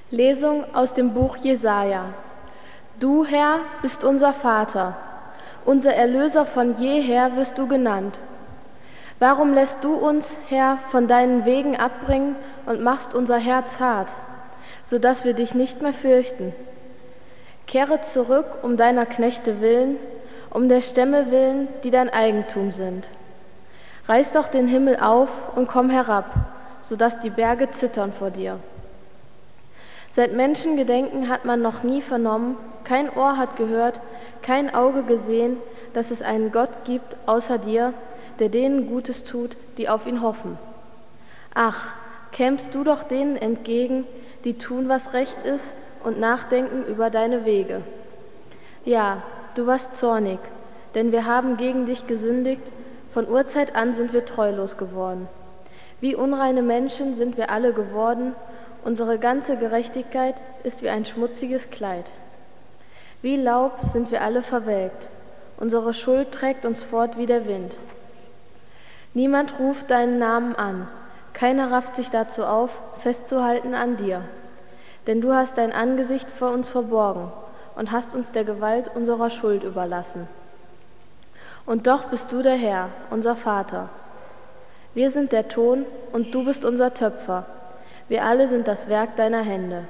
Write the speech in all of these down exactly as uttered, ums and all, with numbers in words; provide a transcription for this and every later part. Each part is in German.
Lesung aus dem Buch Jesaja. Du, Herr, bist unser Vater, unser Erlöser von jeher wirst du genannt. Warum lässt du uns, Herr, von deinen Wegen abbringen und machst unser Herz hart, so dass wir dich nicht mehr fürchten? Kehre zurück um deiner Knechte willen, um der Stämme willen, die dein Eigentum sind. Reiß doch den Himmel auf und komm herab, so dass die Berge zittern vor dir. Seit Menschengedenken hat man noch nie vernommen, kein Ohr hat gehört, kein Auge gesehen, dass es einen Gott gibt außer dir, der denen Gutes tut, die auf ihn hoffen. Ach, kämst du doch denen entgegen, die tun, was recht ist und nachdenken über deine Wege. Ja, du warst zornig, denn wir haben gegen dich gesündigt, von Urzeit an sind wir treulos geworden. Wie unreine Menschen sind wir alle geworden, unsere ganze Gerechtigkeit ist wie ein schmutziges Kleid. Wie Laub sind wir alle verwelkt, unsere Schuld trägt uns fort wie der Wind. Niemand ruft deinen Namen an, keiner rafft sich dazu auf, festzuhalten an dir. Denn du hast dein Angesicht vor uns verborgen und hast uns der Gewalt unserer Schuld überlassen. Und doch bist du der Herr, unser Vater. Wir sind der Ton und du bist unser Töpfer. Wir alle sind das Werk deiner Hände.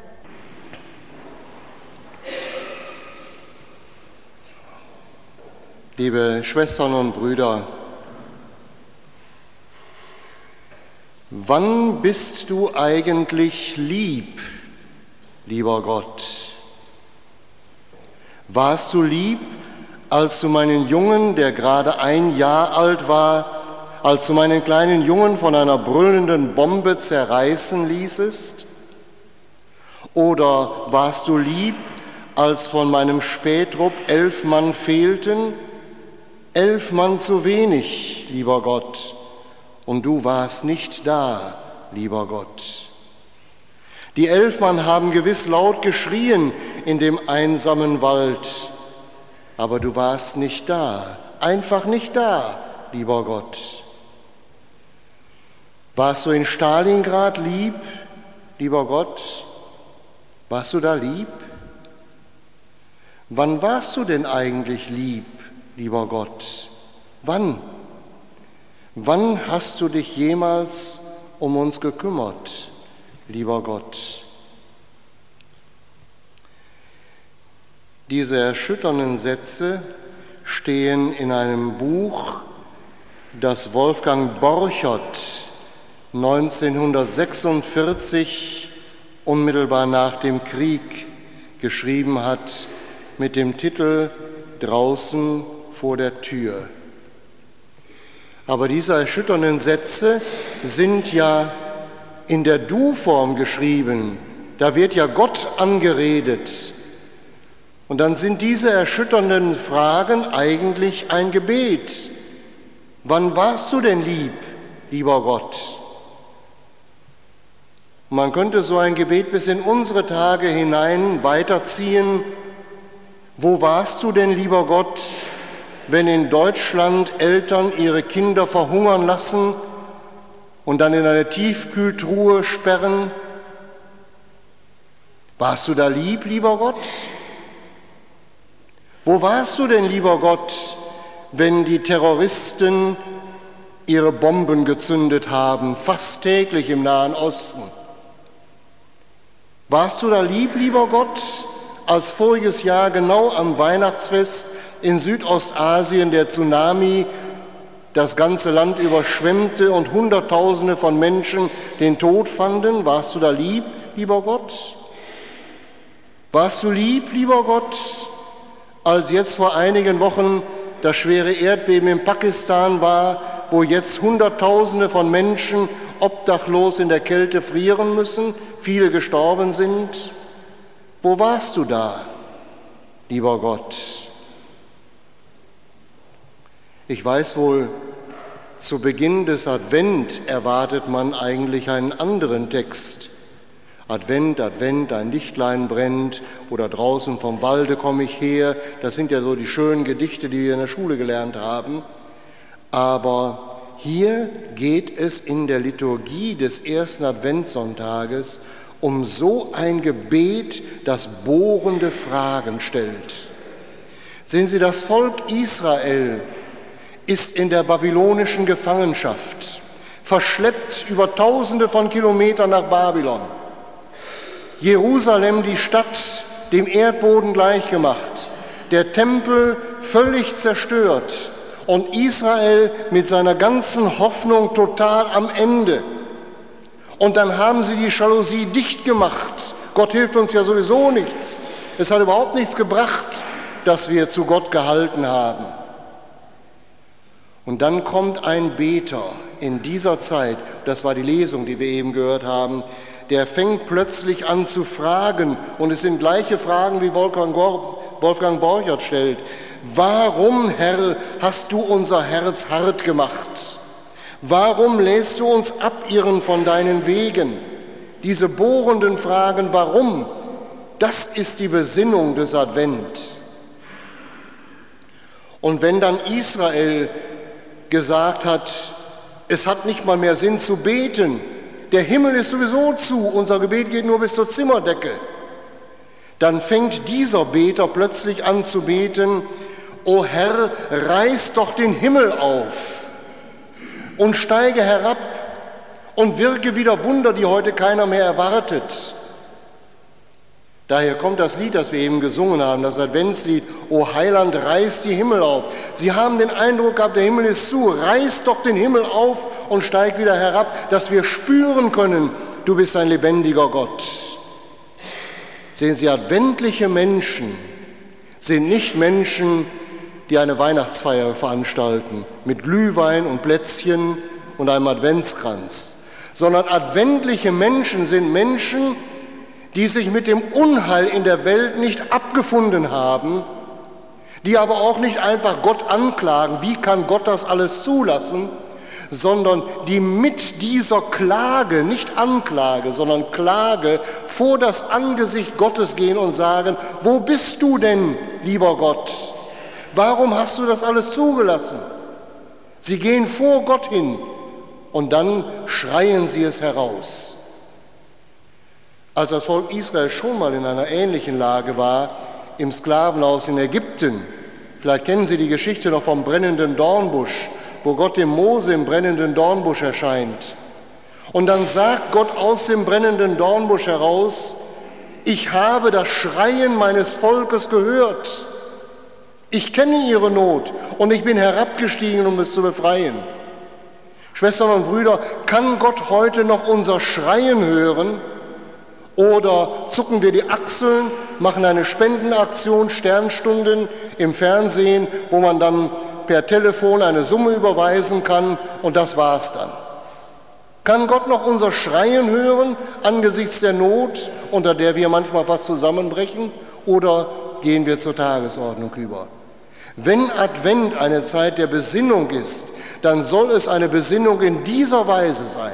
Liebe Schwestern und Brüder, wann bist du eigentlich lieb, lieber Gott? Warst du lieb, als du meinen Jungen, der gerade ein Jahr alt war, als du meinen kleinen Jungen von einer brüllenden Bombe zerreißen ließest? Oder warst du lieb, als von meinem Spähtrupp elf Mann fehlten? Elf Mann zu wenig, lieber Gott, und du warst nicht da, lieber Gott. Die elf Mann haben gewiss laut geschrien in dem einsamen Wald, aber du warst nicht da, einfach nicht da, lieber Gott. Warst du in Stalingrad lieb, lieber Gott? Warst du da lieb? Wann warst du denn eigentlich lieb, lieber Gott? Wann? Wann hast du dich jemals um uns gekümmert, lieber Gott? Diese erschütternden Sätze stehen in einem Buch, das Wolfgang Borchert neunzehnhundertsechsundvierzig, unmittelbar nach dem Krieg, geschrieben hat, mit dem Titel »Draußen vor der Tür«. Aber diese erschütternden Sätze sind ja in der Du-Form geschrieben. Da wird ja Gott angeredet. Und dann sind diese erschütternden Fragen eigentlich ein Gebet. Wann warst du denn lieb, lieber Gott? Man könnte so ein Gebet bis in unsere Tage hinein weiterziehen. Wo warst du denn, lieber Gott, wenn in Deutschland Eltern ihre Kinder verhungern lassen und dann in eine Tiefkühltruhe sperren? Warst du da lieb, lieber Gott? Wo warst du denn, lieber Gott, wenn die Terroristen ihre Bomben gezündet haben, fast täglich im Nahen Osten? Warst du da lieb, lieber Gott, als voriges Jahr genau am Weihnachtsfest in Südostasien der Tsunami das ganze Land überschwemmte und Hunderttausende von Menschen den Tod fanden? Warst du da lieb, lieber Gott? Warst du lieb, lieber Gott, als jetzt vor einigen Wochen das schwere Erdbeben in Pakistan war, wo jetzt Hunderttausende von Menschen obdachlos in der Kälte frieren müssen, viele gestorben sind? Wo warst du da, lieber Gott? Ich weiß wohl, zu Beginn des Advent erwartet man eigentlich einen anderen Text. Advent, Advent, ein Lichtlein brennt oder draußen vom Walde komme ich her. Das sind ja so die schönen Gedichte, die wir in der Schule gelernt haben. Aber hier geht es in der Liturgie des ersten Adventssonntages um so ein Gebet, das bohrende Fragen stellt. Sehen Sie, das Volk Israel ist in der babylonischen Gefangenschaft, verschleppt über Tausende von Kilometern nach Babylon. Jerusalem, die Stadt, dem Erdboden gleichgemacht, der Tempel völlig zerstört und Israel mit seiner ganzen Hoffnung total am Ende. Und dann haben sie die Jalousie dicht gemacht. Gott hilft uns ja sowieso nichts. Es hat überhaupt nichts gebracht, dass wir zu Gott gehalten haben. Und dann kommt ein Beter in dieser Zeit, das war die Lesung, die wir eben gehört haben, der fängt plötzlich an zu fragen, und es sind gleiche Fragen, wie Wolfgang, Wolfgang Borchert stellt. Warum, Herr, hast du unser Herz hart gemacht? Warum lässt du uns abirren von deinen Wegen? Diese bohrenden Fragen, warum? Das ist die Besinnung des Advent. Und wenn dann Israel gesagt hat, es hat nicht mal mehr Sinn zu beten, der Himmel ist sowieso zu, unser Gebet geht nur bis zur Zimmerdecke, dann fängt dieser Beter plötzlich an zu beten, O Herr, reiß doch den Himmel auf und steige herab und wirke wieder Wunder, die heute keiner mehr erwartet. Daher kommt das Lied, das wir eben gesungen haben, das Adventslied, O Heiland, reiß die Himmel auf. Sie haben den Eindruck gehabt, der Himmel ist zu, reiß doch den Himmel auf und steig wieder herab, dass wir spüren können, du bist ein lebendiger Gott. Sehen Sie, adventliche Menschen sind nicht Menschen, die eine Weihnachtsfeier veranstalten mit Glühwein und Plätzchen und einem Adventskranz, sondern adventliche Menschen sind Menschen, die sich mit dem Unheil in der Welt nicht abgefunden haben, die aber auch nicht einfach Gott anklagen, wie kann Gott das alles zulassen, sondern die mit dieser Klage, nicht Anklage, sondern Klage vor das Angesicht Gottes gehen und sagen, wo bist du denn, lieber Gott? Warum hast du das alles zugelassen? Sie gehen vor Gott hin und dann schreien sie es heraus. Als das Volk Israel schon mal in einer ähnlichen Lage war, im Sklavenhaus in Ägypten, vielleicht kennen Sie die Geschichte noch vom brennenden Dornbusch, wo Gott dem Mose im brennenden Dornbusch erscheint. Und dann sagt Gott aus dem brennenden Dornbusch heraus, ich habe das Schreien meines Volkes gehört. Ich kenne ihre Not und ich bin herabgestiegen, um es zu befreien. Schwestern und Brüder, kann Gott heute noch unser Schreien hören? Oder zucken wir die Achseln, machen eine Spendenaktion, Sternstunden im Fernsehen, wo man dann per Telefon eine Summe überweisen kann und das war's dann. Kann Gott noch unser Schreien hören angesichts der Not, unter der wir manchmal fast zusammenbrechen, oder gehen wir zur Tagesordnung über? Wenn Advent eine Zeit der Besinnung ist, dann soll es eine Besinnung in dieser Weise sein.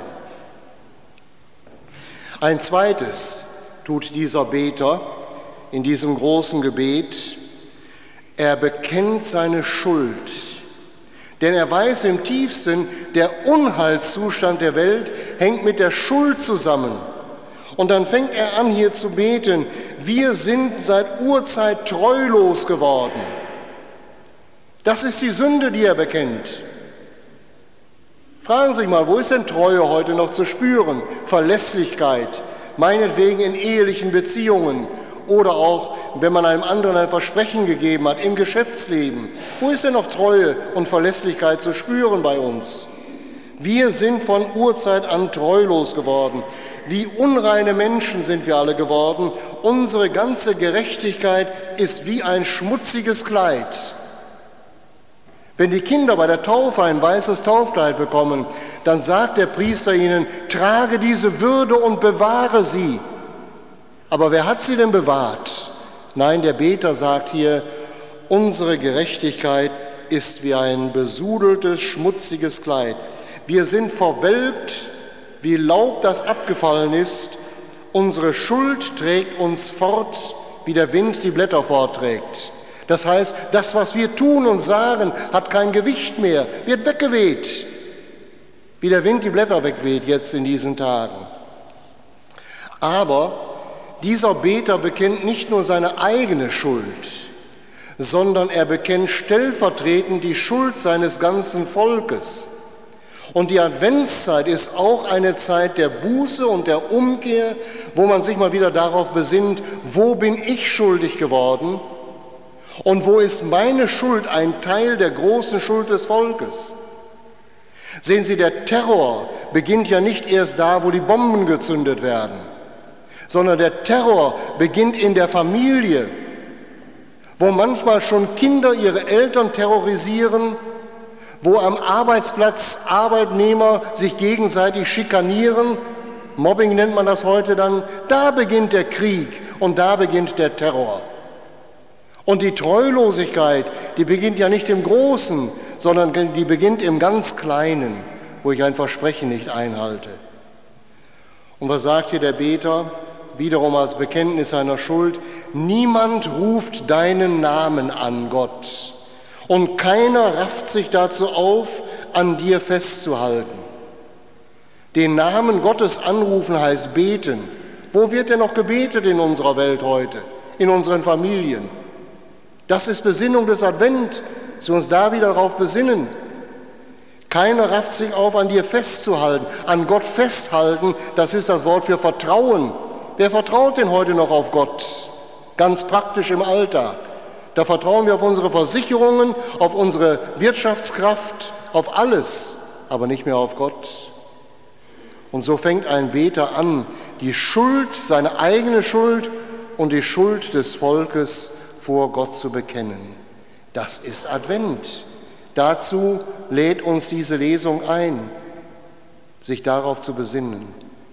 Ein zweites tut dieser Beter in diesem großen Gebet. Er bekennt seine Schuld, denn er weiß im tiefsten, der Unheilszustand der Welt hängt mit der Schuld zusammen. Und dann fängt er an, hier zu beten, wir sind seit Urzeit treulos geworden. Das ist die Sünde, die er bekennt. Fragen Sie sich mal, wo ist denn Treue heute noch zu spüren? Verlässlichkeit, meinetwegen in ehelichen Beziehungen oder auch, wenn man einem anderen ein Versprechen gegeben hat, im Geschäftsleben. Wo ist denn noch Treue und Verlässlichkeit zu spüren bei uns? Wir sind von Urzeit an treulos geworden. Wie unreine Menschen sind wir alle geworden. Unsere ganze Gerechtigkeit ist wie ein schmutziges Kleid. Wenn die Kinder bei der Taufe ein weißes Taufkleid bekommen, dann sagt der Priester ihnen, trage diese Würde und bewahre sie. Aber wer hat sie denn bewahrt? Nein, der Beter sagt hier, unsere Gerechtigkeit ist wie ein besudeltes, schmutziges Kleid. Wir sind verwelkt, wie Laub, das abgefallen ist. Unsere Schuld trägt uns fort, wie der Wind die Blätter fortträgt. Das heißt, das, was wir tun und sagen, hat kein Gewicht mehr, wird weggeweht, wie der Wind die Blätter wegweht jetzt in diesen Tagen. Aber dieser Beter bekennt nicht nur seine eigene Schuld, sondern er bekennt stellvertretend die Schuld seines ganzen Volkes. Und die Adventszeit ist auch eine Zeit der Buße und der Umkehr, wo man sich mal wieder darauf besinnt, wo bin ich schuldig geworden und wo ist meine Schuld ein Teil der großen Schuld des Volkes. Sehen Sie, der Terror beginnt ja nicht erst da, wo die Bomben gezündet werden, sondern der Terror beginnt in der Familie, wo manchmal schon Kinder ihre Eltern terrorisieren, wo am Arbeitsplatz Arbeitnehmer sich gegenseitig schikanieren, Mobbing nennt man das heute dann, da beginnt der Krieg und da beginnt der Terror. Und die Treulosigkeit, die beginnt ja nicht im Großen, sondern die beginnt im ganz Kleinen, wo ich ein Versprechen nicht einhalte. Und was sagt hier der Beter? Wiederum als Bekenntnis seiner Schuld: Niemand ruft deinen Namen an, Gott, und keiner rafft sich dazu auf, an dir festzuhalten. Den Namen Gottes anrufen heißt beten. Wo wird denn noch gebetet in unserer Welt heute, in unseren Familien? Das ist Besinnung des Advent, dass wir uns da wieder darauf besinnen. Keiner rafft sich auf, an dir festzuhalten, an Gott festhalten, das ist das Wort für Vertrauen. Wer vertraut denn heute noch auf Gott? Ganz praktisch im Alltag. Da vertrauen wir auf unsere Versicherungen, auf unsere Wirtschaftskraft, auf alles, aber nicht mehr auf Gott. Und so fängt ein Beter an, die Schuld, seine eigene Schuld und die Schuld des Volkes vor Gott zu bekennen. Das ist Advent. Dazu lädt uns diese Lesung ein, sich darauf zu besinnen.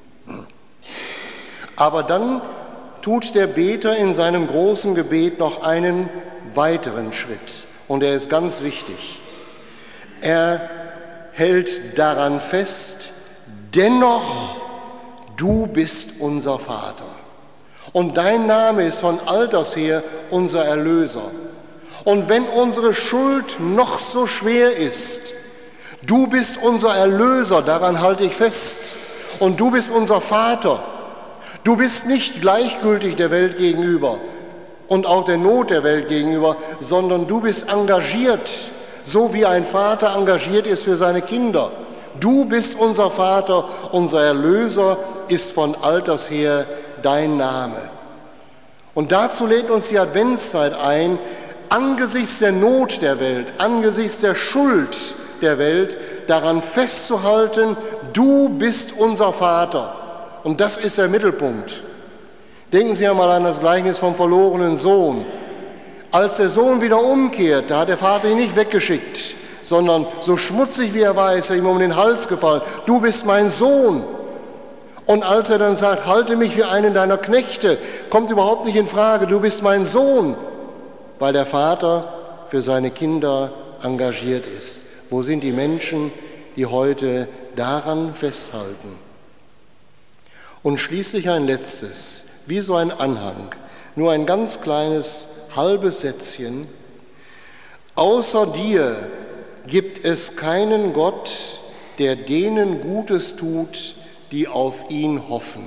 Aber dann tut der Beter in seinem großen Gebet noch einen weiteren Schritt, und er ist ganz wichtig. Er hält daran fest: Dennoch, du bist unser Vater. Und dein Name ist von alters her unser Erlöser. Und wenn unsere Schuld noch so schwer ist, du bist unser Erlöser, daran halte ich fest. Und du bist unser Vater. Du bist nicht gleichgültig der Welt gegenüber und auch der Not der Welt gegenüber, sondern du bist engagiert, so wie ein Vater engagiert ist für seine Kinder. Du bist unser Vater, unser Erlöser ist von alters her dein Name. Und dazu lädt uns die Adventszeit ein, angesichts der Not der Welt, angesichts der Schuld der Welt, daran festzuhalten, du bist unser Vater. Und das ist der Mittelpunkt. Denken Sie einmal an das Gleichnis vom verlorenen Sohn. Als der Sohn wieder umkehrt, da hat der Vater ihn nicht weggeschickt, sondern so schmutzig wie er war, ist er ihm um den Hals gefallen. Du bist mein Sohn. Und als er dann sagt, halte mich wie einen deiner Knechte, kommt überhaupt nicht in Frage, du bist mein Sohn, weil der Vater für seine Kinder engagiert ist. Wo sind die Menschen, die heute daran festhalten? Und schließlich ein letztes, wie so ein Anhang, nur ein ganz kleines, halbes Sätzchen. Außer dir gibt es keinen Gott, der denen Gutes tut, die auf ihn hoffen.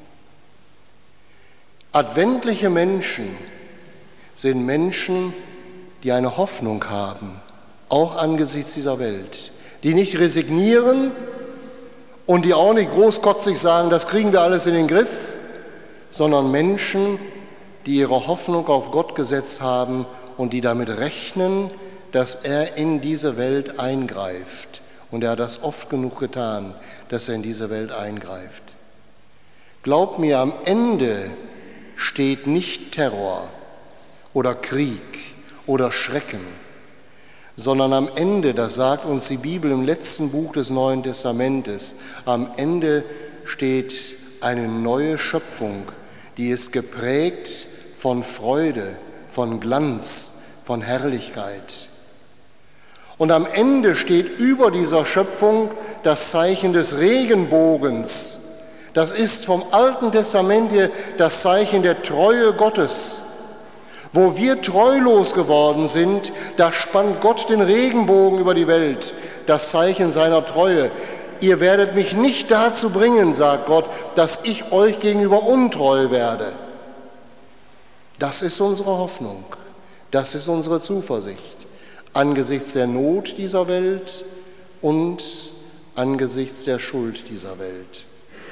Adventliche Menschen sind Menschen, die eine Hoffnung haben, auch angesichts dieser Welt, die nicht resignieren und die auch nicht großkotzig sagen, das kriegen wir alles in den Griff, sondern Menschen, die ihre Hoffnung auf Gott gesetzt haben und die damit rechnen, dass er in diese Welt eingreift. Und er hat das oft genug getan, dass er in diese Welt eingreift. Glaub mir, am Ende steht nicht Terror oder Krieg oder Schrecken, sondern am Ende, das sagt uns die Bibel im letzten Buch des Neuen Testamentes, am Ende steht eine neue Schöpfung, die ist geprägt von Freude, von Glanz, von Herrlichkeit. Und am Ende steht über dieser Schöpfung das Zeichen des Regenbogens. Das ist vom Alten Testament her das Zeichen der Treue Gottes. Wo wir treulos geworden sind, da spannt Gott den Regenbogen über die Welt, das Zeichen seiner Treue. ihr werdet mich nicht dazu bringen, sagt Gott, dass ich euch gegenüber untreu werde. Das ist unsere Hoffnung, das ist unsere Zuversicht angesichts der Not dieser Welt und angesichts der Schuld dieser Welt.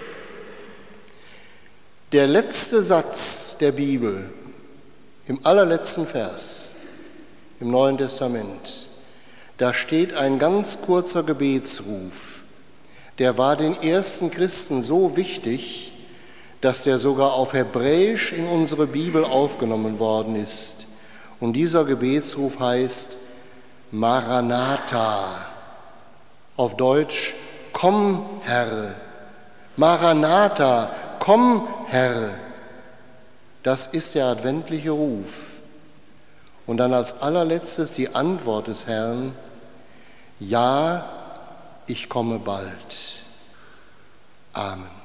Der letzte Satz der Bibel, im allerletzten Vers, im Neuen Testament, da steht ein ganz kurzer Gebetsruf. Der war den ersten Christen so wichtig, dass der sogar auf Hebräisch in unsere Bibel aufgenommen worden ist. Und dieser Gebetsruf heißt Maranatha, auf Deutsch, komm, Herr. Maranatha, komm, Herr. Das ist der adventliche Ruf. Und dann als allerletztes die Antwort des Herrn, ja, ich komme bald. Amen.